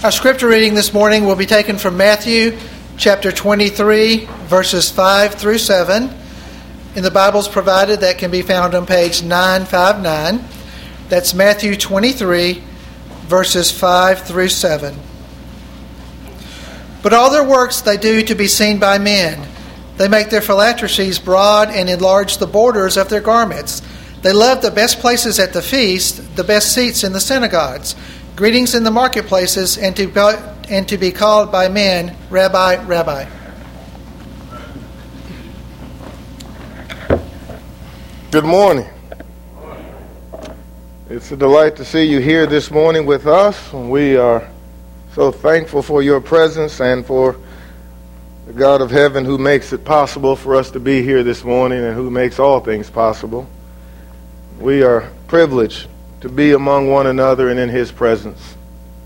Our scripture reading this morning will be taken from Matthew chapter 23, verses 5 through 7. In the Bibles provided, that can be found on page 959. That's Matthew 23, verses 5 through 7. But all their works they do to be seen by men. They make their phylacteries broad and enlarge the borders of their garments. They love the best places at the feast, the best seats in the synagogues, greetings in the marketplaces, and to be called by men, Rabbi, Rabbi. Good morning. It's a delight to see you here this morning with us. We are so thankful for your presence and for the God of heaven who makes it possible for us to be here this morning and who makes all things possible. We are privileged to be among one another and in His presence.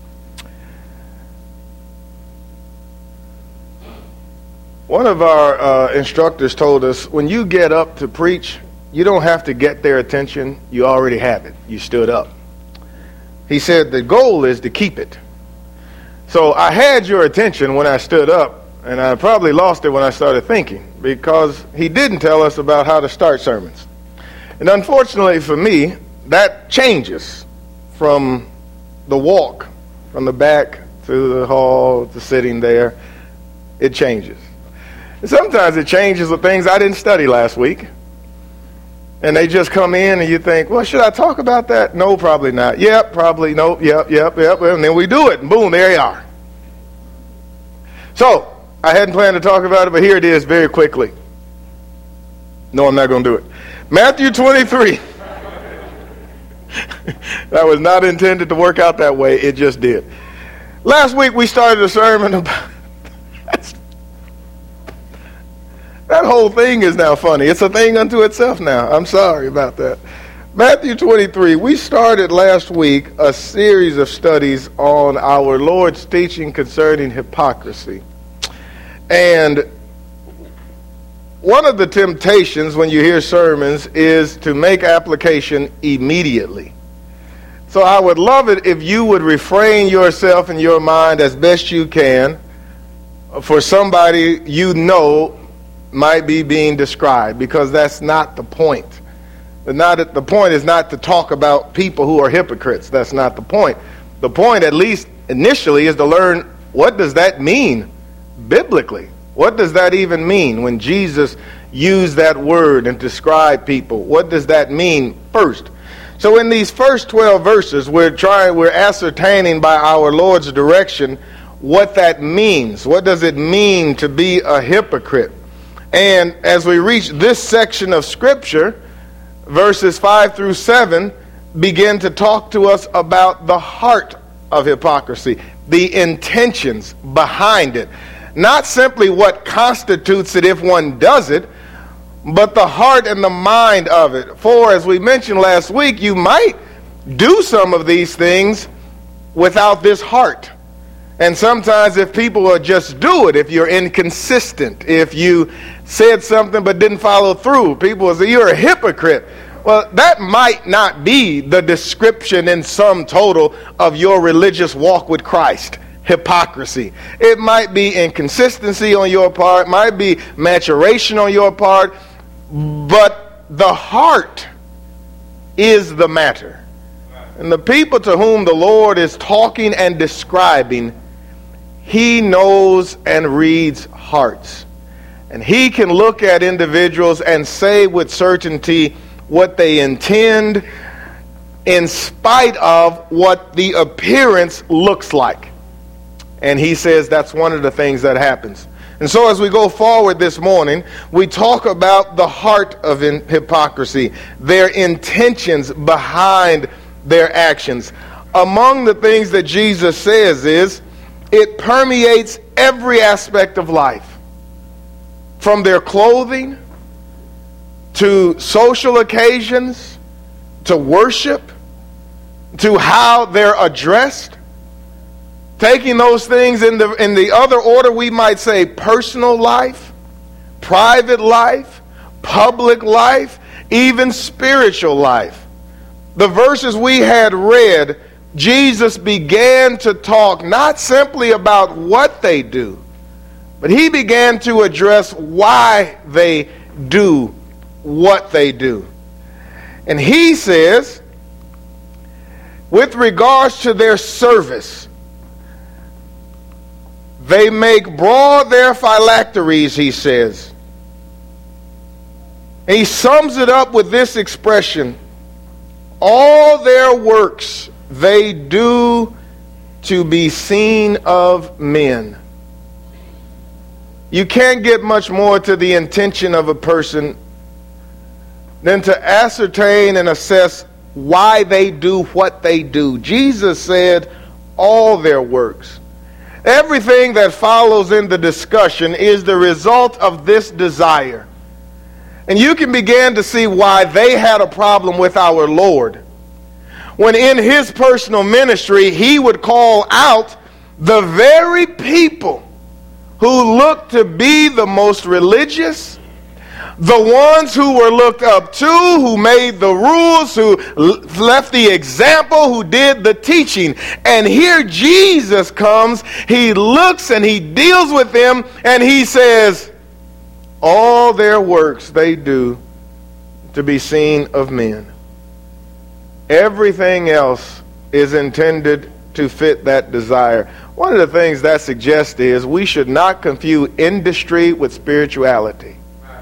One of our instructors told us, when you get up to preach, you don't have to get their attention. You already have it. You stood up. He said the goal is to keep it. So I had your attention when I stood up, and I probably lost it when I started thinking, because he didn't tell us about how to start sermons. And unfortunately for me, that changes from the walk, from the back to the hall to sitting there. It changes. And sometimes it changes with things I didn't study last week. And they just come in and you think, well, should I talk about that? No, probably not. Yep, probably. Nope, yep. And then we do it, and boom, there you are. So, I hadn't planned to talk about it, but here it is very quickly. No, I'm not going to do it. Matthew 23. That was not intended to work out that way. It just did. Last week we started a sermon about... That whole thing is now funny. It's a thing unto itself now. I'm sorry about that. Matthew 23. We started last week a series of studies on our Lord's teaching concerning hypocrisy. And one of the temptations when you hear sermons is to make application immediately. So I would love it if you would refrain yourself and your mind as best you can for somebody you know might be being described, because that's not the point. The point is not to talk about people who are hypocrites. That's not the point. The point, at least initially, is to learn, what does that mean biblically? What does that even mean when Jesus used that word and described people? What does that mean first? So in these first 12 verses, we're ascertaining by our Lord's direction what that means. What does it mean to be a hypocrite? And as we reach this section of Scripture, verses 5 through 7 begin to talk to us about the heart of hypocrisy, the intentions behind it. Not simply what constitutes it if one does it, but the heart and the mind of it. For, as we mentioned last week, you might do some of these things without this heart. And sometimes if people will just do it, if you're inconsistent, if you said something but didn't follow through, people will say, you're a hypocrite. Well, that might not be the description in sum total of your religious walk with Christ. Hypocrisy. It might be inconsistency on your part, might be maturation on your part, but the heart is the matter. And the people to whom the Lord is talking and describing, He knows and reads hearts. And He can look at individuals and say with certainty what they intend in spite of what the appearance looks like. And He says that's one of the things that happens. And so as we go forward this morning, we talk about the heart of hypocrisy, their intentions behind their actions. Among the things that Jesus says is, it permeates every aspect of life. From their clothing, to social occasions, to worship, to how they're addressed. Taking those things in the other order, we might say personal life, private life, public life, even spiritual life. The verses we had read Jesus began to talk not simply about what they do, but he began to address why they do what they do. And he says, with regards to their service, they make broad their phylacteries, he says. And he sums it up with this expression: all their works they do to be seen of men. You can't get much more to the intention of a person than to ascertain and assess why they do what they do. Jesus said all their works. Everything that follows in the discussion is the result of this desire. And you can begin to see why they had a problem with our Lord, when in his personal ministry he would call out the very people who looked to be the most religious, the ones who were looked up to, who made the rules, who left the example, who did the teaching. And here Jesus comes, he looks and he deals with them, and he says, all their works they do to be seen of men. Everything else is intended to fit that desire. One of the things that suggests is we should not confuse industry with spirituality.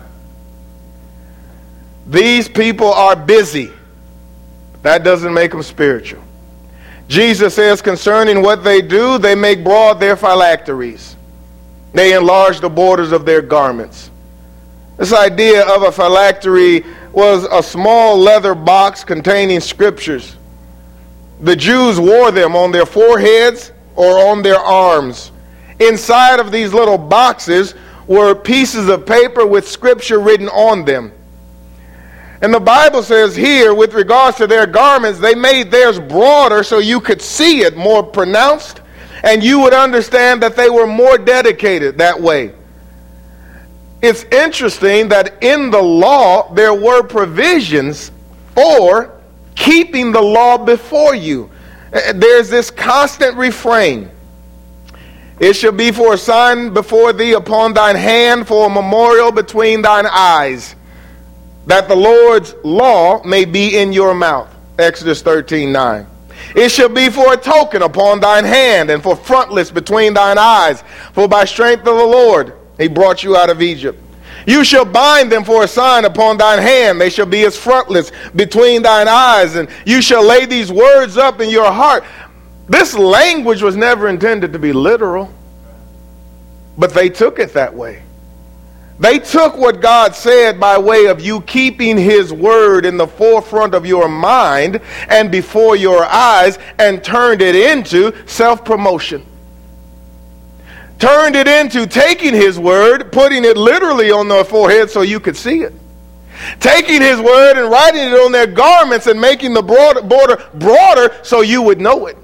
These people are busy. That doesn't make them spiritual. Jesus says concerning what they do, they make broad their phylacteries. They enlarge the borders of their garments. This idea of a phylactery was a small leather box containing scriptures. The Jews wore them on their foreheads or on their arms. Inside of these little boxes were pieces of paper with scripture written on them. And the Bible says here, with regards to their garments, they made theirs broader so you could see it more pronounced, and you would understand that they were more dedicated that way. It's interesting that in the law there were provisions for keeping the law before you. There's this constant refrain. It shall be for a sign before thee upon thine hand, for a memorial between thine eyes, that the Lord's law may be in your mouth. Exodus 13:9. It shall be for a token upon thine hand, and for frontlets between thine eyes. For by strength of the Lord he brought you out of Egypt. You shall bind them for a sign upon thine hand. They shall be as frontlets between thine eyes. And you shall lay these words up in your heart. This language was never intended to be literal, but they took it that way. They took what God said by way of you keeping his word in the forefront of your mind and before your eyes, and turned it into self-promotion. Turned it into taking his word, putting it literally on their forehead so you could see it. Taking his word and writing it on their garments and making the border broader so you would know it.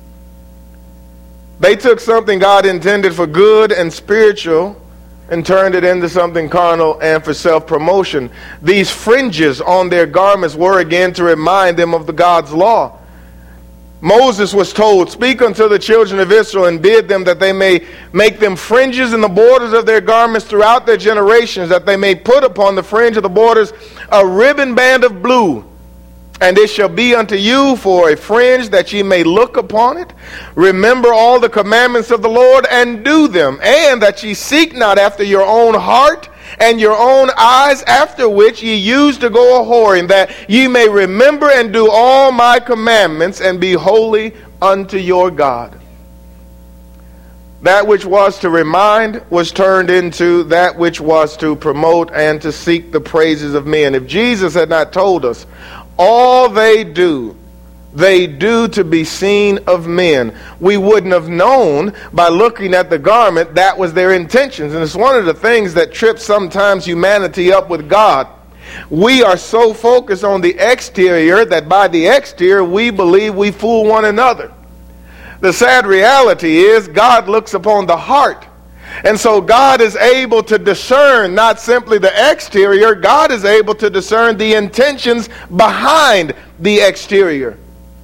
They took something God intended for good and spiritual and turned it into something carnal and for self-promotion. These fringes on their garments were again to remind them of the God's law. Moses was told, speak unto the children of Israel and bid them that they may make them fringes in the borders of their garments throughout their generations, that they may put upon the fringe of the borders a ribbon band of blue. And it shall be unto you for a fringe, that ye may look upon it. Remember all the commandments of the Lord and do them, and that ye seek not after your own heart and your own eyes, after which ye used to go a-whoring, that ye may remember and do all my commandments and be holy unto your God. That which was to remind was turned into that which was to promote and to seek the praises of men. If Jesus had not told us, all they do to be seen of men, we wouldn't have known by looking at the garment that was their intentions. And it's one of the things that trips sometimes humanity up with God. We are so focused on the exterior that by the exterior we believe we fool one another. The sad reality is God looks upon the heart. And so God is able to discern not simply the exterior, God is able to discern the intentions behind the exterior.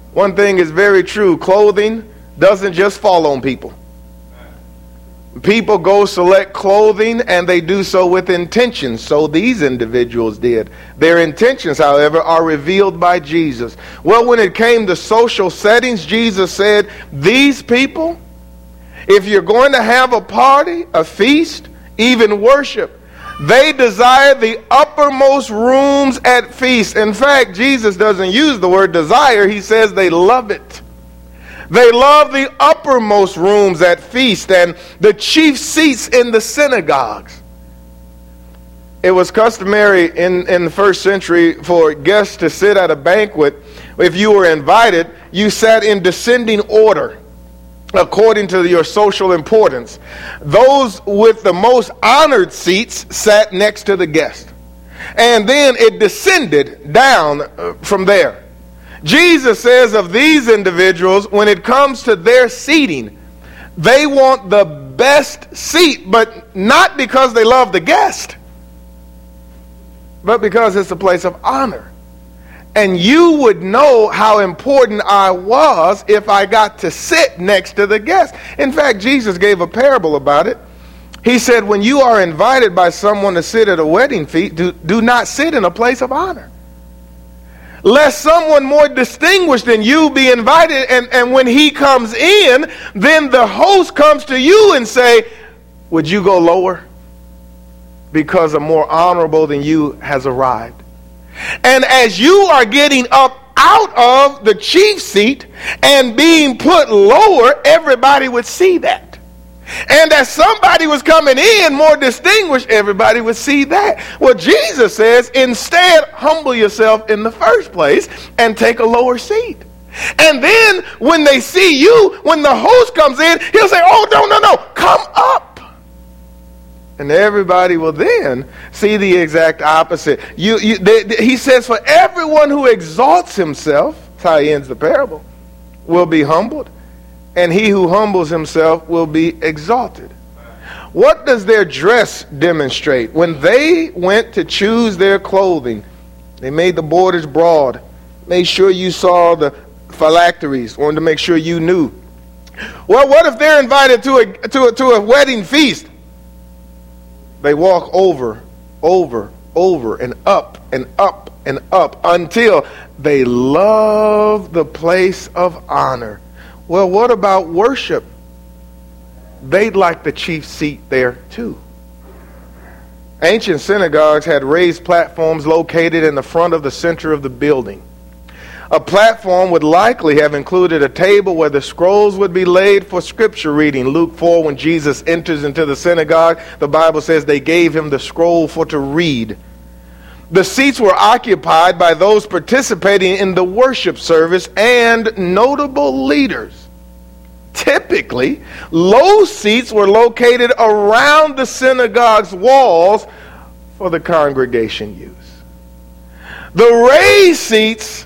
One thing is very true. Clothing doesn't just fall on people. People go select clothing, and they do so with intentions. So these individuals did. Their intentions, however, are revealed by Jesus. Well, when it came to social settings, Jesus said, these people, if you're going to have a party, a feast, even worship, they desire the uppermost rooms at feast. In fact, Jesus doesn't use the word desire. He says they love it. They love the uppermost rooms at feast and the chief seats in the synagogues. It was customary in the first century for guests to sit at a banquet. If you were invited, you sat in descending order according to your social importance. Those with the most honored seats sat next to the guest. And then it descended down from there. Jesus says of these individuals, when it comes to their seating, they want the best seat, but not because they love the guest, but because it's a place of honor. And you would know how important I was if I got to sit next to the guest. In fact, Jesus gave a parable about it. He said, when you are invited by someone to sit at a wedding feast, do not sit in a place of honor, lest someone more distinguished than you be invited, and when he comes in, then the host comes to you and say, would you go lower? Because a more honorable than you has arrived. And as you are getting up out of the chief seat and being put lower, everybody would see that. And as somebody was coming in more distinguished, everybody would see that. Well, Jesus says, instead, humble yourself in the first place and take a lower seat. And then when they see you, when the host comes in, he'll say, oh, no, come up. And everybody will then see the exact opposite. He says, for everyone who exalts himself, that's how he ends the parable, will be humbled. And he who humbles himself will be exalted. What does their dress demonstrate? When they went to choose their clothing, they made the borders broad, made sure you saw the phylacteries, wanted to make sure you knew. Well, what if they're invited to a wedding feast? They walk over, and up, and up, and up, until they love the place of honor. Well, what about worship? They'd like the chief seat there too. Ancient synagogues had raised platforms located in the front of the center of the building. A platform would likely have included a table where the scrolls would be laid for scripture reading. Luke 4, when Jesus enters into the synagogue, the Bible says they gave him the scroll for to read. The seats were occupied by those participating in the worship service and notable leaders. Typically, low seats were located around the synagogue's walls for the congregation use. The raised seats,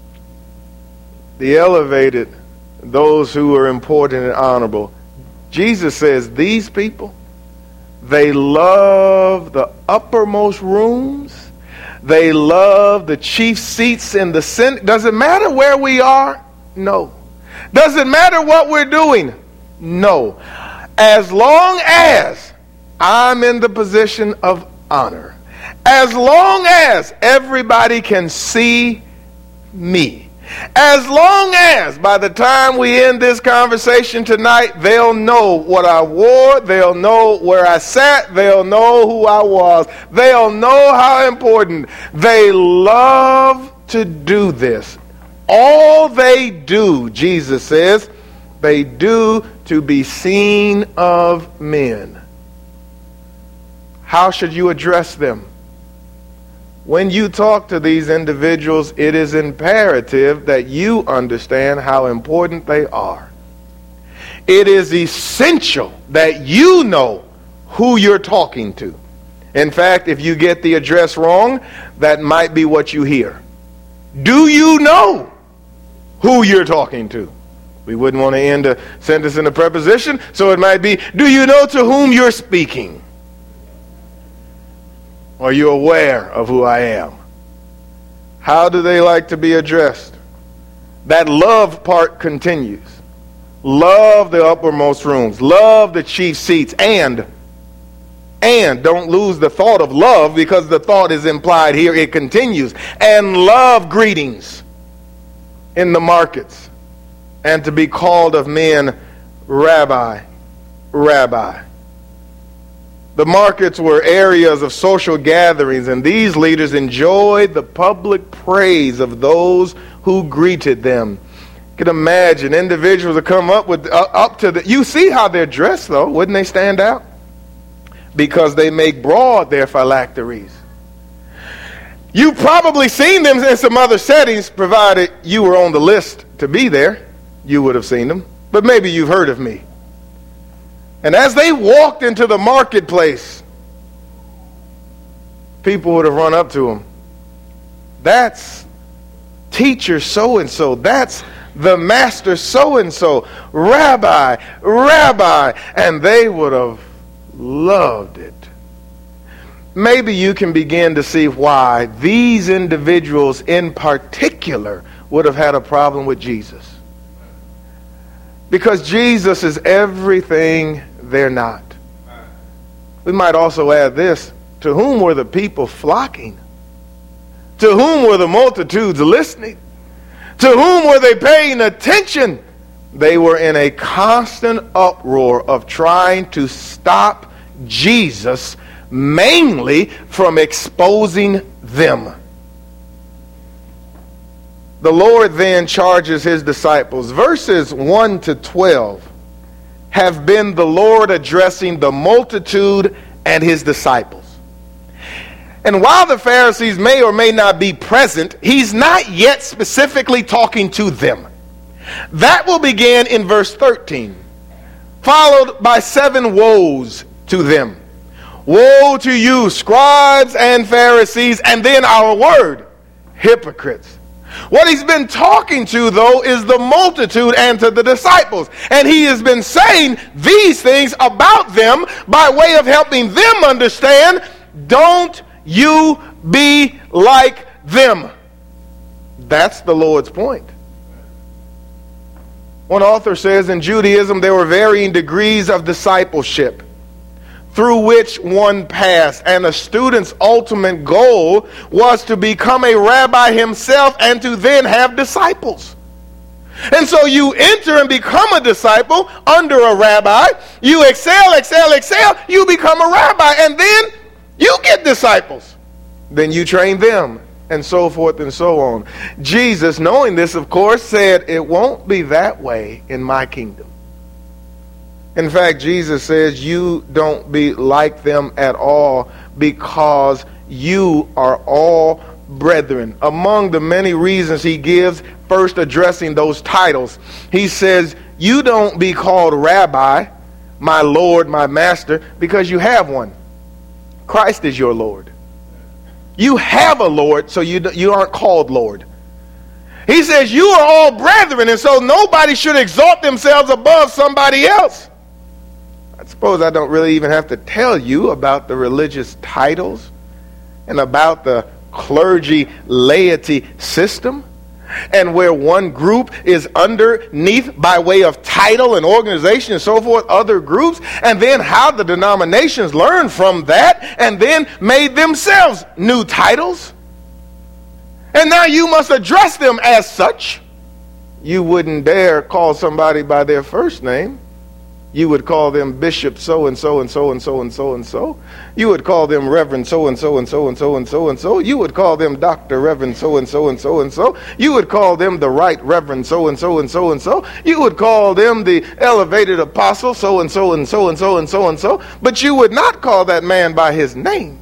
the elevated, those who were important and honorable. Jesus says these people, they love the uppermost rooms. They love the chief seats in the Senate. Does it matter where we are? No. Does it matter what we're doing? No. As long as I'm in the position of honor, as long as everybody can see me, as long as by the time we end this conversation tonight, they'll know what I wore, they'll know where I sat, they'll know who I was, they'll know how important. They love to do this. All they do, Jesus says, they do to be seen of men. How should you address them? When you talk to these individuals, it is imperative that you understand how important they are. It is essential that you know who you're talking to. In fact, if you get the address wrong, that might be what you hear. Do you know who you're talking to? We wouldn't want to end a sentence in a preposition, so it might be, do you know to whom you're speaking? Are you aware of who I am? How do they like to be addressed? that love part continues. Love the uppermost rooms. Love the chief seats. And don't lose the thought of love, because the thought is implied here. It continues. And love greetings in the markets, and to be called of men, Rabbi, Rabbi. The markets were areas of social gatherings, and these leaders enjoyed the public praise of those who greeted them. You can imagine individuals that come up to the... You see how they're dressed, though. Wouldn't they stand out? Because they make broad their phylacteries. You've probably seen them in some other settings, provided you were on the list to be there. You would have seen them. But maybe you've heard of me. And as they walked into the marketplace, people would have run up to them. That's teacher so-and-so. That's the master so-and-so. Rabbi, Rabbi. And they would have loved it. Maybe you can begin to see why these individuals in particular would have had a problem with Jesus. Because Jesus is everything they're not. We might also add this: to whom were the people flocking? To whom were the multitudes listening? To whom were they paying attention? They were in a constant uproar of trying to stop Jesus, mainly from exposing them. The Lord then charges his disciples. Verses 1 to 12 have been the Lord addressing the multitude and his disciples. And while the Pharisees may or may not be present, he's not yet specifically talking to them. That will begin in verse 13, followed by 7 woes to them. Woe to you, scribes and Pharisees, and then our word, hypocrites. What he's been talking to, though, is the multitude and to the disciples. And he has been saying these things about them by way of helping them understand, don't you be like them. That's the Lord's point. One author says in Judaism there were varying degrees of discipleship through which one passed, and a student's ultimate goal was to become a rabbi himself and to then have disciples. And so you enter and become a disciple under a rabbi, you excel, you become a rabbi, and then you get disciples. Then you train them, and so forth and so on. Jesus, knowing this, of course, said, it won't be that way in my kingdom. In fact, Jesus says you don't be like them at all, because you are all brethren. Among the many reasons he gives, first addressing those titles, he says you don't be called rabbi, my Lord, my master, because you have one. Christ is your Lord. You have a Lord, so you aren't called Lord. He says you are all brethren, and so nobody should exalt themselves above somebody else. I suppose I don't really even have to tell you about the religious titles and about the clergy laity system, and where one group is underneath by way of title and organization and so forth, other groups, and then how the denominations learned from that and then made themselves new titles. And now you must address them as such. You wouldn't dare call somebody by their first name. You would call them Bishop so-and-so and so-and-so and so-and-so. You would call them Reverend so-and-so and so-and-so and so-and-so. You would call them Dr. Reverend so-and-so and so-and-so. You would call them the Right Reverend so-and-so and so-and-so. You would call them the Elevated Apostle so-and-so and so-and-so and so-and-so. But you would not call that man by his name.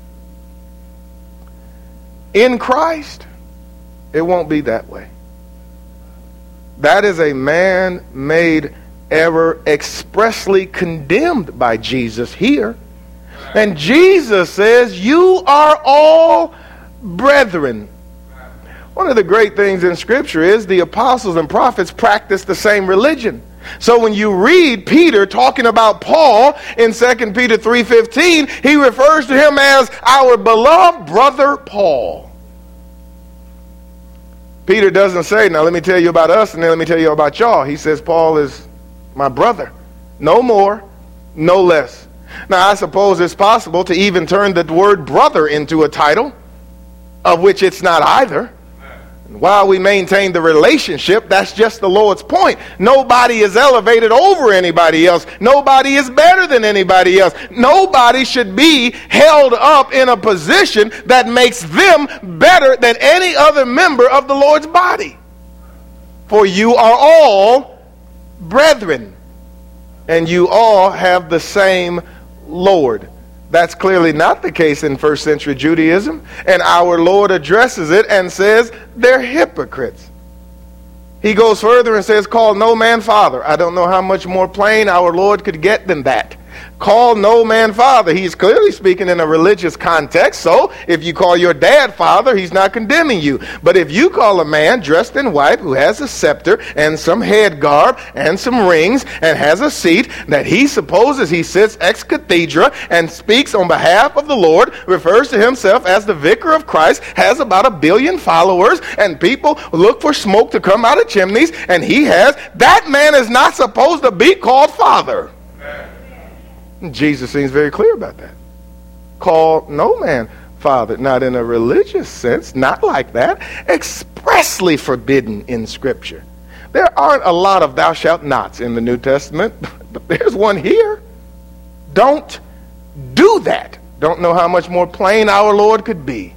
In Christ, it won't be that way. That is a man-made error expressly condemned by Jesus here. And Jesus says, you are all brethren. One of the great things in Scripture is the apostles and prophets practiced the same religion. So when you read Peter talking about Paul in 2 Peter 3:15, he refers to him as our beloved brother Paul. Peter doesn't say, now let me tell you about us and then let me tell you about y'all. He says, Paul is my brother. No more, no less. Now, I suppose it's possible to even turn the word brother into a title, of which it's not either. While we maintain the relationship, that's just the Lord's point. Nobody is elevated over anybody else. Nobody is better than anybody else. Nobody should be held up in a position that makes them better than any other member of the Lord's body. For you are all brethren, and you all have the same Lord. That's clearly not the case in first century Judaism. And our Lord addresses it and says they're hypocrites. He goes further and says, call no man father. I don't know how much more plain our Lord could get than that. Call no man father. He's clearly speaking in a religious context. So if you call your dad father, he's not condemning you. But if you call a man dressed in white who has a scepter and some head garb and some rings and has a seat that he supposes he sits ex cathedra and speaks on behalf of the Lord, refers to himself as the vicar of Christ, has about 1 billion followers, and people look for smoke to come out of chimneys, and he has, that man is not supposed to be called father. Jesus seems very clear about that. Call no man father, not in a religious sense, not like that, expressly forbidden in Scripture. There aren't a lot of thou shalt nots in the New Testament, but there's one here. Don't do that. Don't know how much more plain our Lord could be.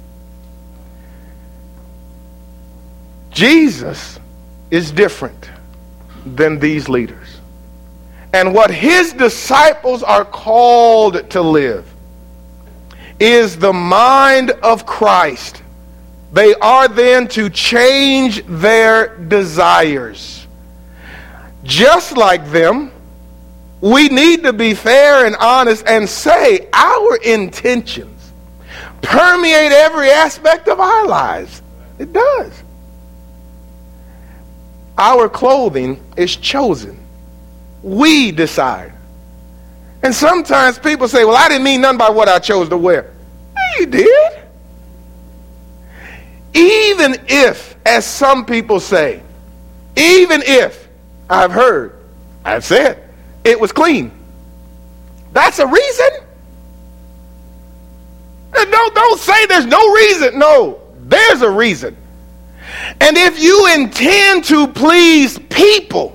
Jesus is different than these leaders. And what his disciples are called to live is the mind of Christ. They are then to change their desires. Just like them, we need to be fair and honest and say our intentions permeate every aspect of our lives. It does. Our clothing is chosen. We decide. And sometimes people say, well, I didn't mean nothing by what I chose to wear. Yeah, you did. Even if, as some people say, even if I've heard, I've said, it was clean. That's a reason. And don't say there's no reason. No, there's a reason. And if you intend to please people,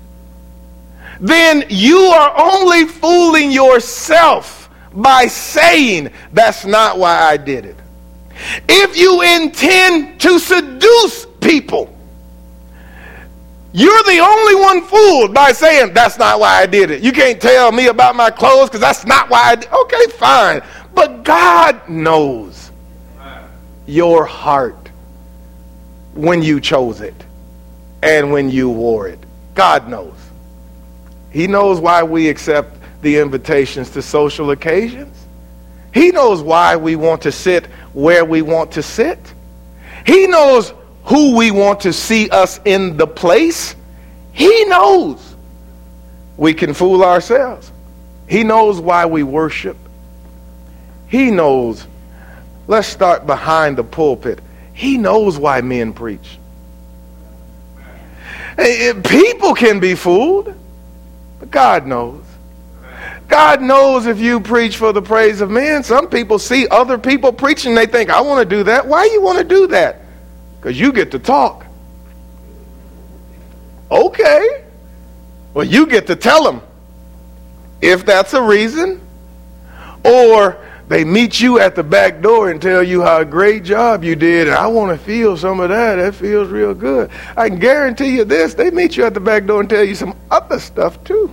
then you are only fooling yourself by saying that's not why I did it. If you intend to seduce people, you're the only one fooled by saying that's not why I did it. You can't tell me about my clothes because that's not why I did it. Okay, fine. But God knows your heart when you chose it and when you wore it. God knows. He knows why we accept the invitations to social occasions. He knows why we want to sit where we want to sit. He knows who we want to see us in the place. He knows. We can fool ourselves. He knows why we worship. He knows. Let's start behind the pulpit. He knows why men preach. People can be fooled. But God knows. God knows if you preach for the praise of men. Some people see other people preaching, they think, I want to do that. Why you want to do that? Because you get to talk. Okay. Well, you get to tell them if that's a reason. Or they meet you at the back door and tell you how great job you did. And I want to feel some of that. That feels real good. I can guarantee you this. They meet you at the back door and tell you some other stuff too.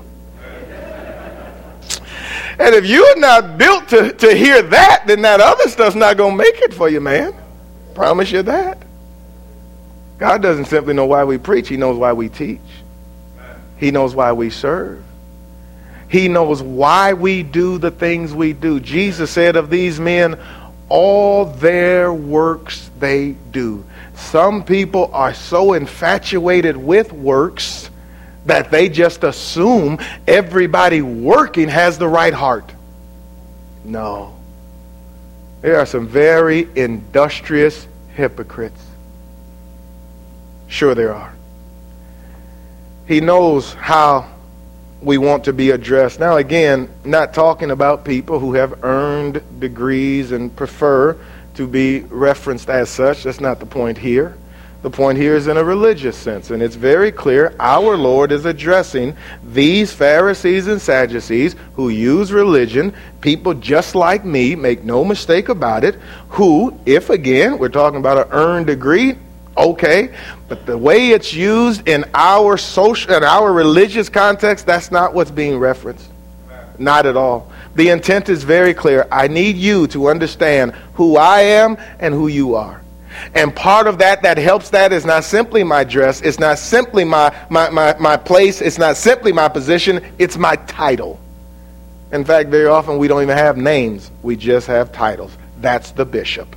And if you're not built to hear that, then that other stuff's not going to make it for you, man. Promise you that. God doesn't simply know why we preach. He knows why we teach. He knows why we serve. He knows why we do the things we do. Jesus said of these men, all their works they do. Some people are so infatuated with works that they just assume everybody working has the right heart. No. There are some very industrious hypocrites. Sure there are. He knows how we want to be addressed. Now again, not talking about people who have earned degrees and prefer to be referenced as such. That's not the point here. The point here is in a religious sense, and it's very clear our Lord is addressing these Pharisees and Sadducees who use religion, people just like me, make no mistake about it, who, if again, we're talking about an earned degree, okay, but the way it's used in our social and our religious context, that's not what's being referenced. Not at all. The intent is very clear. I need you to understand who I am and who you are. And part of that helps that is not simply my dress, it's not simply my place, it's not simply my position, it's my title. In fact, very often we don't even have names, we just have titles. That's the bishop.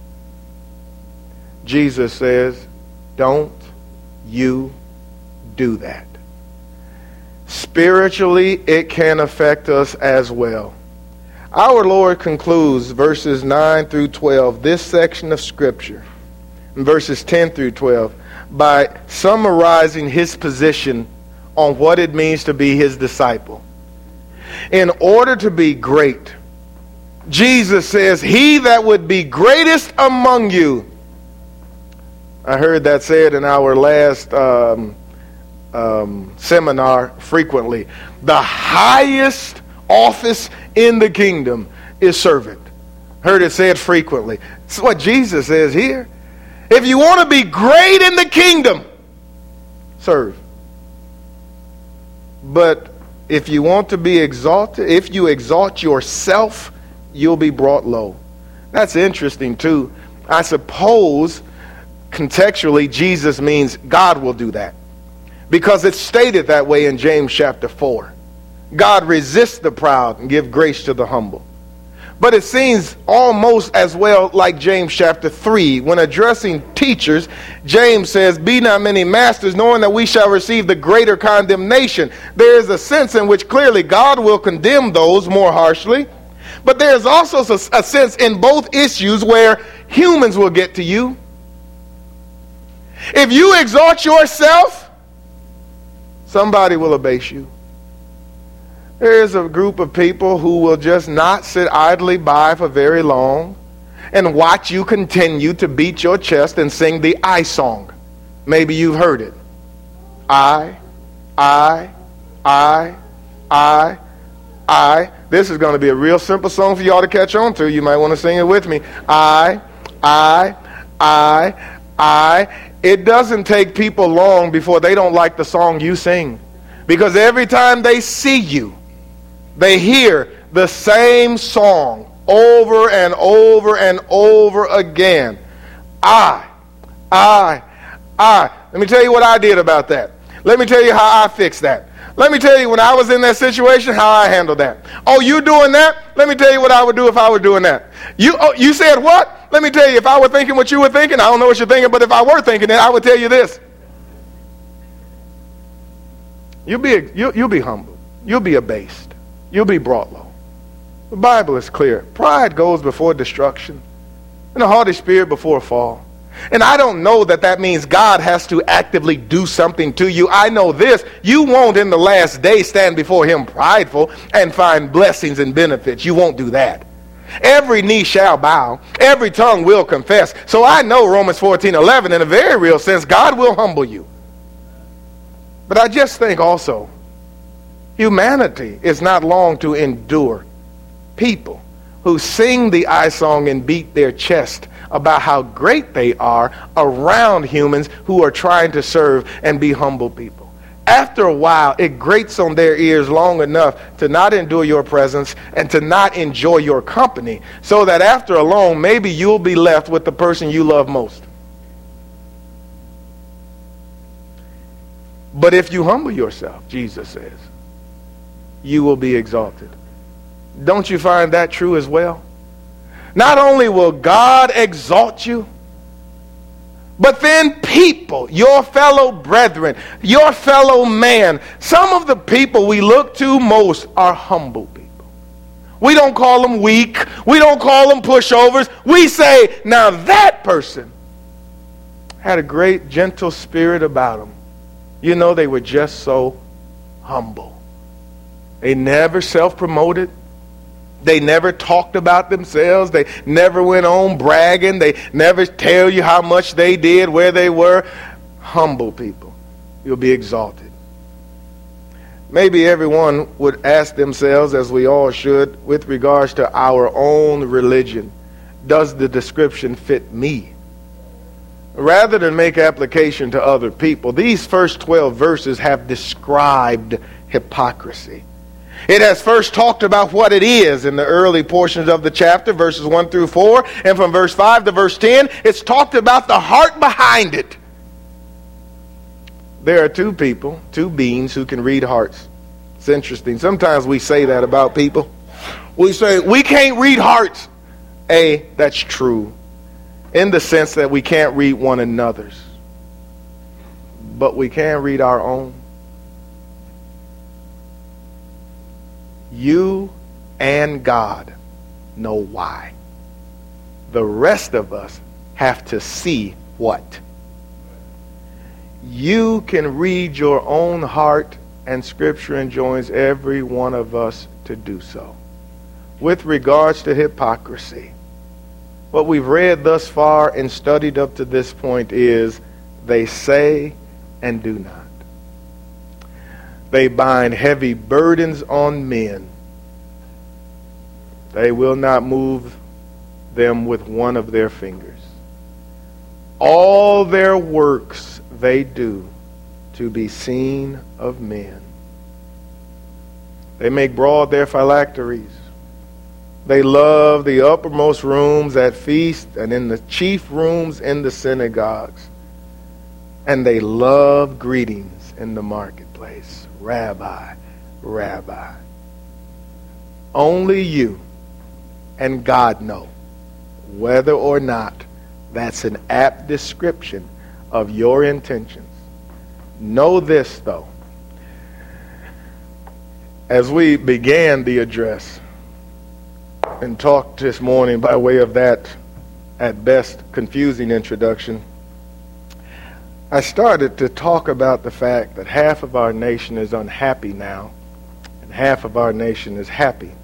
Jesus says, don't you do that. Spiritually, it can affect us as well. Our Lord concludes verses 9 through 12, this section of Scripture, in verses 10 through 12, by summarizing his position on what it means to be his disciple. In order to be great, Jesus says, he that would be greatest among you. I heard that said in our last seminar frequently. The highest office in the kingdom is servant. Heard it said frequently. It's what Jesus says here. If you want to be great in the kingdom, serve. But if you want to be exalted, if you exalt yourself, you'll be brought low. That's interesting too. I suppose contextually Jesus means God will do that, because it's stated that way in James chapter 4. God resists the proud and give grace to the humble. But it seems almost as well like James chapter 3. When addressing teachers, James says, be not many masters, knowing that we shall receive the greater condemnation. There is a sense in which clearly God will condemn those more harshly. But there is also a sense in both issues where humans will get to you. If you exalt yourself, somebody will abase you. There is a group of people who will just not sit idly by for very long and watch you continue to beat your chest and sing the I song. Maybe you've heard it. I. This is going to be a real simple song for y'all to catch on to. You might want to sing it with me. I. It doesn't take people long before they don't like the song you sing. Because every time they see you, they hear the same song over and over and over again. I. Let me tell you what I did about that. Let me tell you how I fixed that. Let me tell you when I was in that situation, how I handled that. Oh, you doing that? Let me tell you what I would do if I were doing that. You said what? Let me tell you, if I were thinking what you were thinking, I don't know what you're thinking, but if I were thinking it, I would tell you this. You'll be humbled. You'll be abased. You'll be brought low. The Bible is clear. Pride goes before destruction, and a haughty spirit before a fall. And I don't know that means God has to actively do something to you. I know this. You won't in the last day stand before him prideful and find blessings and benefits. You won't do that. Every knee shall bow. Every tongue will confess. So I know Romans 14:11 in a very real sense, God will humble you. But I just think also, humanity is not long to endure people who sing the I song and beat their chest about how great they are around humans who are trying to serve and be humble people. After a while, it grates on their ears long enough to not endure your presence and to not enjoy your company, so that after a long, maybe you'll be left with the person you love most. But if you humble yourself, Jesus says, you will be exalted. Don't you find that true as well? Not only will God exalt you, but then people, your fellow brethren, your fellow man, some of the people we look to most are humble people. We don't call them weak. We don't call them pushovers. We say, now that person had a great gentle spirit about them. You know, they were just so humble. They never self-promoted. They never talked about themselves. They never went on bragging. They never tell you how much they did, where they were. Humble people. You'll be exalted. Maybe everyone would ask themselves, as we all should, with regards to our own religion, does the description fit me? Rather than make application to other people, these first 12 verses have described hypocrisy. It has first talked about what it is in the early portions of the chapter, verses 1 through 4, and from verse 5 to verse 10, it's talked about the heart behind it. There are two beings who can read hearts. It's interesting. Sometimes we say that about people. We say, we can't read hearts. That's true, in the sense that we can't read one another's. But we can read our own. You and God know why. The rest of us have to see what. You can read your own heart, and Scripture enjoins every one of us to do so. With regards to hypocrisy, what we've read thus far and studied up to this point is they say and do not. They bind heavy burdens on men. They will not move them with one of their fingers. All their works they do to be seen of men. They make broad their phylacteries. They love the uppermost rooms at feasts and in the chief rooms in the synagogues. And they love greetings in the marketplace. Rabbi, Rabbi. Only you and God know whether or not that's an apt description of your intentions. Know this, though. As we began the address and talked this morning by way of that, at best, confusing introduction, I started to talk about the fact that half of our nation is unhappy now, and half of our nation is happy.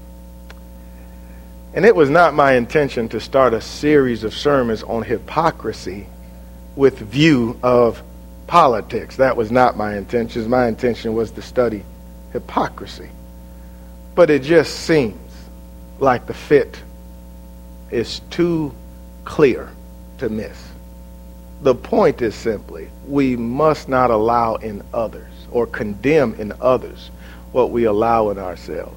And it was not my intention to start a series of sermons on hypocrisy with view of politics. That was not my intention. My intention was to study hypocrisy. But it just seems like the fit is too clear to miss. The point is simply, we must not allow in others or condemn in others what we allow in ourselves.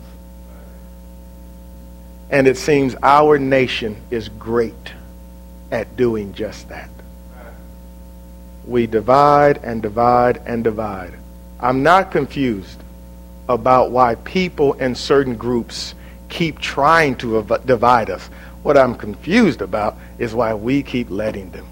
And it seems our nation is great at doing just that. We divide and divide and divide. I'm not confused about why people in certain groups keep trying to divide us. What I'm confused about is why we keep letting them.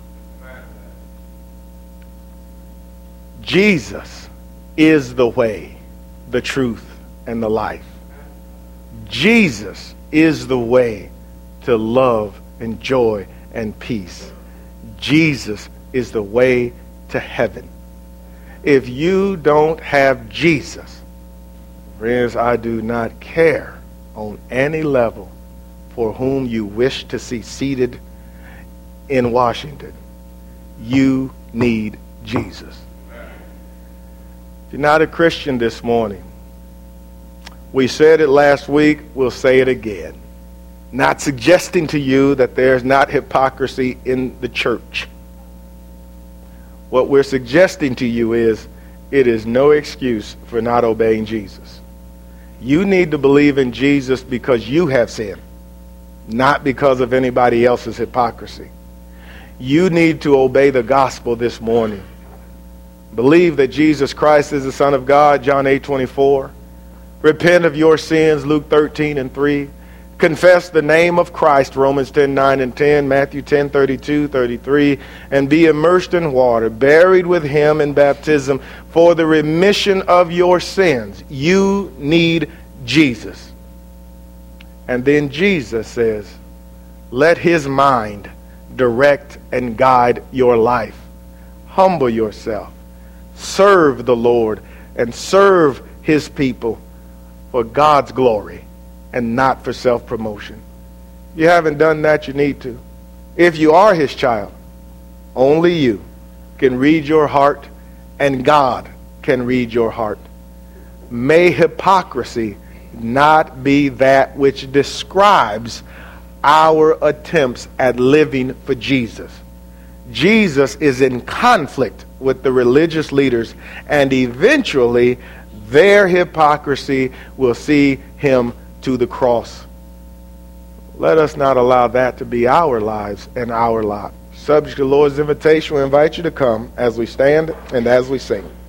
Jesus is the way, the truth, and the life. Jesus is the way to love and joy and peace. Jesus is the way to heaven. If you don't have Jesus, friends, I do not care on any level for whom you wish to see seated in Washington. You need Jesus. If you're not a Christian this morning, we said it last week, we'll say it again. Not suggesting to you that there's not hypocrisy in the church. What we're suggesting to you is it is no excuse for not obeying Jesus. You need to believe in Jesus because you have sinned, not because of anybody else's hypocrisy. You need to obey the gospel this morning. Believe that Jesus Christ is the Son of God, John 8:24. Repent of your sins, Luke 13:3. Confess the name of Christ, Romans 10:9 and 10, Matthew 10:32, 33, and be immersed in water, buried with him in baptism for the remission of your sins. You need Jesus. And then Jesus says, let his mind direct and guide your life. humble yourself, serve the Lord, and serve his people for God's glory and not for self-promotion. If you haven't done that, you need to. If you are his child, only you can read your heart, and God can read your heart. May hypocrisy not be that which describes our attempts at living for Jesus. Jesus is in conflict with the religious leaders, and eventually their hypocrisy will see him to the cross. Let us not allow that to be our lives and our lot. Subject to the Lord's invitation, we invite you to come as we stand and as we sing.